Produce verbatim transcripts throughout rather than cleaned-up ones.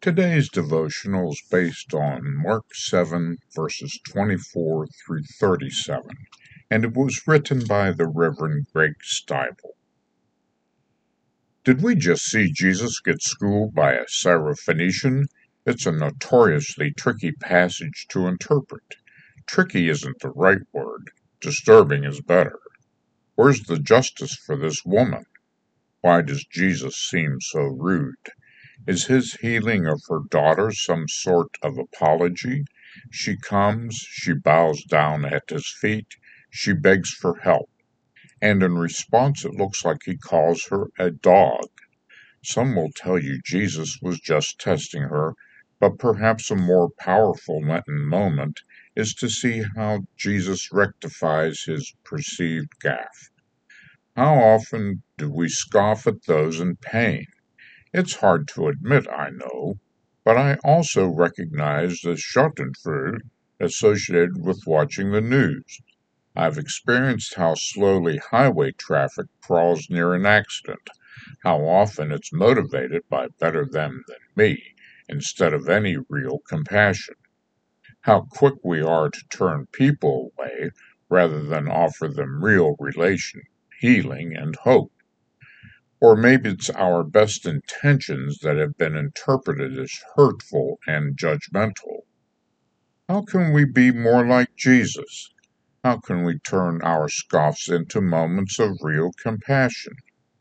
Today's devotional is based on Mark seven, verses twenty-four through thirty-seven, and it was written by the Reverend Greg Stiebel. Did we just see Jesus get schooled by a Syrophoenician? It's a notoriously tricky passage to interpret. Tricky isn't the right word. Disturbing is better. Where's the justice for this woman? Why does Jesus seem so rude? Is his healing of her daughter some sort of apology? She comes, she bows down at his feet, she begs for help, and in response it looks like he calls her a dog. Some will tell you Jesus was just testing her, but perhaps a more powerful Lenten moment is to see how Jesus rectifies his perceived gaffe. How often do we scoff at those in pain? It's hard to admit, I know, but I also recognize the schadenfreude associated with watching the news. I've experienced how slowly highway traffic crawls near an accident, how often it's motivated by better them than me, instead of any real compassion, how quick we are to turn people away rather than offer them real relation, healing, and hope. Or maybe it's our best intentions that have been interpreted as hurtful and judgmental. How can we be more like Jesus? How can we turn our scoffs into moments of real compassion?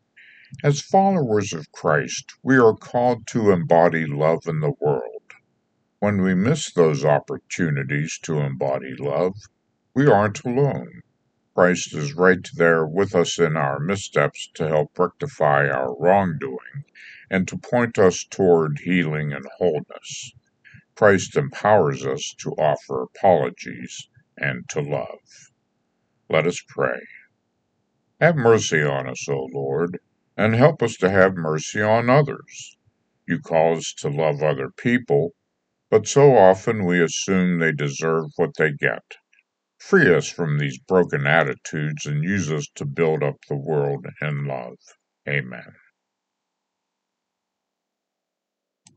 As followers of Christ, we are called to embody love in the world. When we miss those opportunities to embody love, we aren't alone. Christ is right there with us in our missteps to help rectify our wrongdoing and to point us toward healing and wholeness. Christ empowers us to offer apologies and to love. Let us pray. Have mercy on us, O Lord, and help us to have mercy on others. You call us to love other people, but so often we assume they deserve what they get. Free us from these broken attitudes and use us to build up the world in love. Amen.